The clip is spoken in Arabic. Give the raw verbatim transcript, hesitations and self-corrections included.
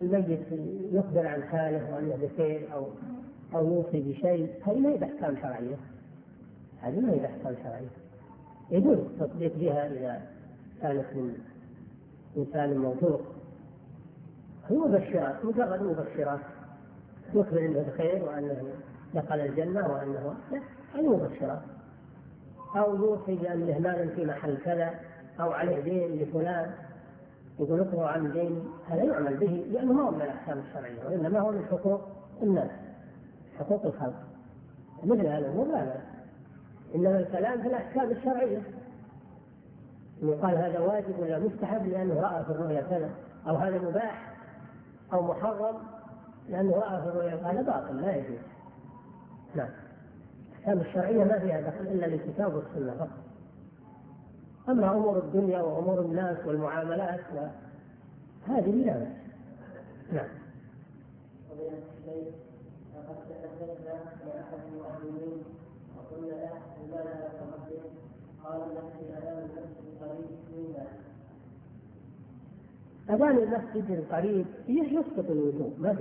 الميت يخبر عن حاله وأنه بخير أو أو يوصي بشيء، هذه ما هي بأحكام شرعية، هذه ما هي بأحكام شرعية. يجوز التصديق بها إذا كانت من إنسان موثوق. هي مبشرات، مجرد مبشرات، يخبر أنه بخير وأنه دخل الجنة وأنه لا، هذه مبشرات. أو يوصي بأنه مال في محل كذا أو عليه دين لفلان، يقول اقرأ عن دين، هذا يعمل به لأنه ما هو من الأحكام الشرعية، وإنما هو من حقوق الناس، حقوق الخلق. مثل هذا الأمور لا بأس، إنما الكلام في الأحكام الشرعية، يقال هذا واجب ولا مستحب لأنه رأى في الرؤيا كذا، أو هذا مباح أو محرم لأنه رأى في الرؤيا، هذا باطل لا يجوز. نعم، الأحكام الشرعية ما فيها دخل إلا للكتاب والسنة فقط. أما أمور الدنيا وأمور الناس والمعاملات هذه لا بأس. نعم. لقد تحدثنا مع أحد المؤمنين وقلنا له لماذا تقدم؟ قال نفسي أمام المسجد القريب منا. أذان المسجد القريب يسقط الوضوء.